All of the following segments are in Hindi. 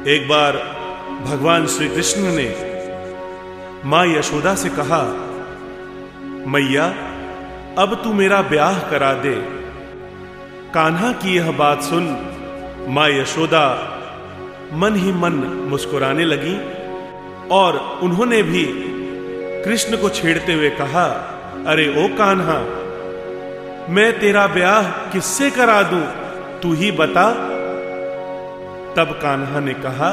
एक बार भगवान श्री कृष्ण ने मां यशोदा से कहा, मैया अब तू मेरा ब्याह करा दे। कान्हा की यह बात सुन मां यशोदा मन ही मन मुस्कुराने लगी और उन्होंने भी कृष्ण को छेड़ते हुए कहा, अरे ओ कान्हा, मैं तेरा ब्याह किससे करा दूं, तू ही बता। तब कान्हा ने कहा,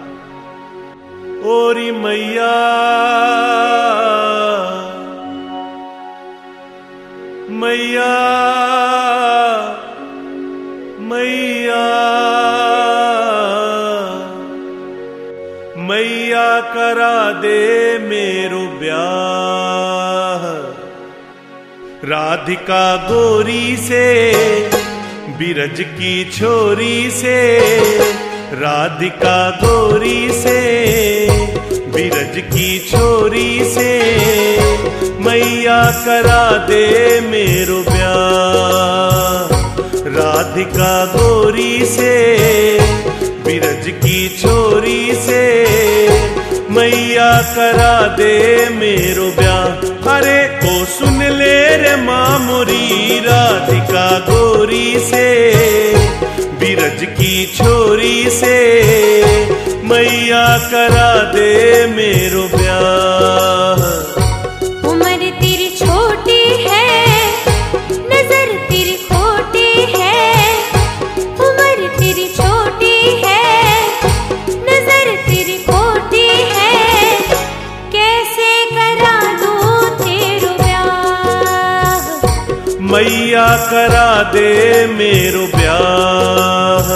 ओरी मैया मैया मैया मैया करा दे मेरो ब्याह। राधिका गोरी से बिरज की छोरी से, राधिका गोरी से बिरज की छोरी से, मैया करा दे मेरो ब्याह। राधिका गोरी से बिरज की छोरी से, मैया करा दे मेरो ब्याह। अरे ओ सुन ले रे मां मोरी, राधिका गोरी से बिरज की छोरी से, मैया करा दे मेरो ब्याह। उम्र तेरी छोटी है, नजर तेरी खोटी है। उम्र तेरी छोटी है, नजर तेरी खोटी है। कैसे करा दूं तेरो ब्याह। मैया करा दे मेरो ब्याह।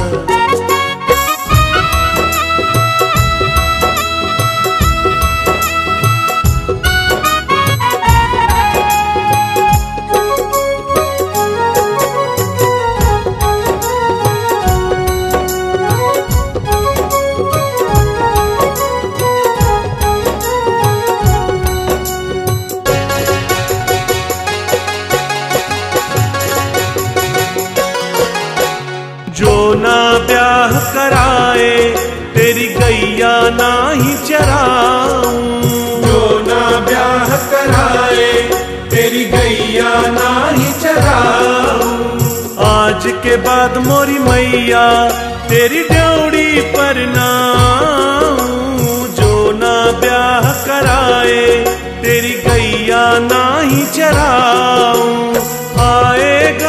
जो ना ब्याह कराए तेरी गैया ना ही चराऊं। जो ना ब्याह कराए तेरी गैया ना ही चराऊं। आज के बाद मोरी मैया तेरी ड्योड़ी पर नाऊं। जो ना ब्याह कराए तेरी गैया ना ही चराऊं। आएगा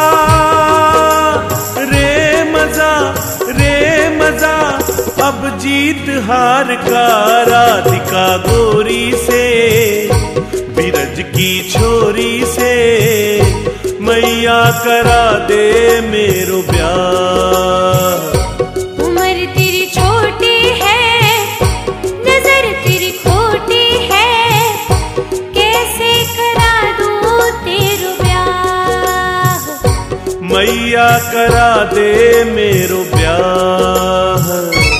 अब जीत हार का, राधिका गोरी से बिरज की छोरी से, मैया करा दे मेरो ब्याह। उम्र तेरी छोटी है, नजर तेरी खोटी है। कैसे करा दूं तेरो ब्याह। मैया करा दे मेरो ब्याह।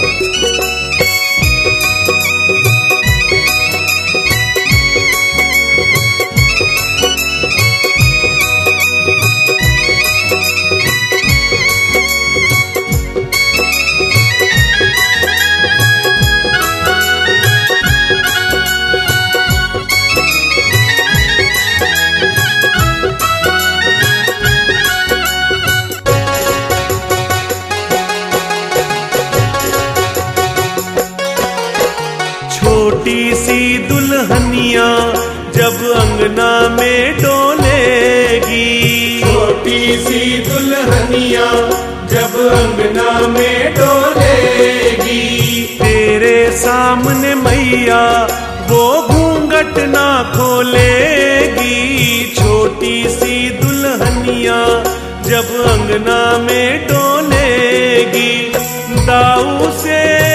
छोटी सी दुल्हनिया जब अंगना में डोलेगी। छोटी सी दुल्हनिया जब अंगना में डोलेगी। तेरे सामने मैया वो घूंघट ना खोलेगी। छोटी सी दुल्हनिया जब अंगना में डोलेगी। दाऊ से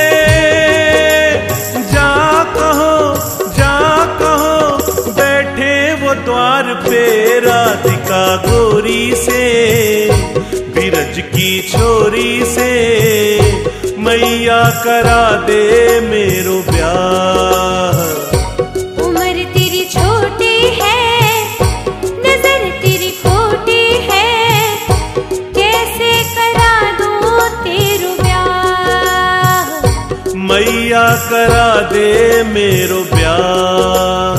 द्वार पे, राधिका गोरी से बिरज की छोरी से, मैया करा दे मेरो ब्याह। उम्र तेरी छोटी है, नजर तेरी खोटी है। कैसे करा दूं तेरो ब्याह। करा दे मेरो ब्याह।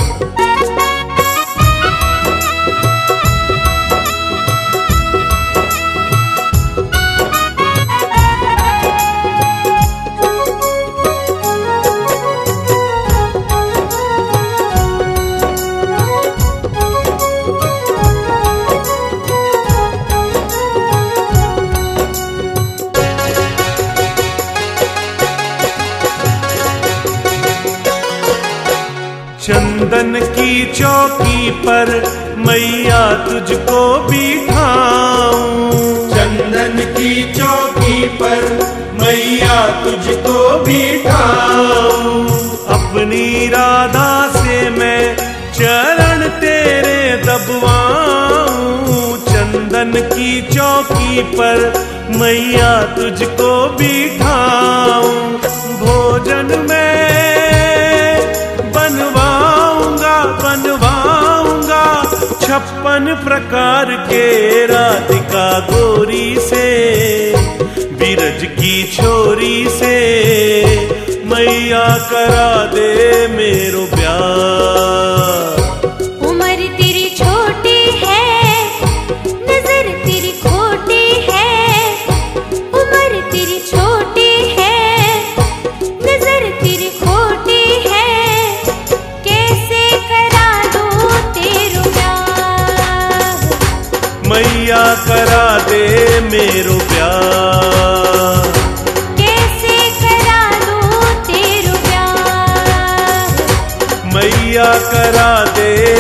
चंदन की चौकी पर मैया तुझको बिठाऊं, चंदन की चौकी पर मैया तुझको बिठाऊं। अपनी राधा से मैं चरण तेरे दबवाऊं। चंदन की चौकी पर मैया तुझको बिठाऊं। भोजन में बनवाऊंगा 56 प्रकार के राधिका गोरी से, बिरज की छोरी से मैया करा दे मेरो ब्याह। उम्र तेरी छोटी है, नजर तेरी खोटी है। उम्र तेरी छोटी है, नजर तेरी खोटी है। कैसे करा दूं तेरो ब्याह, मैया करा दे मेरो ब्याह। कैसे करा दूं तेरो ब्याह, मैया करा दे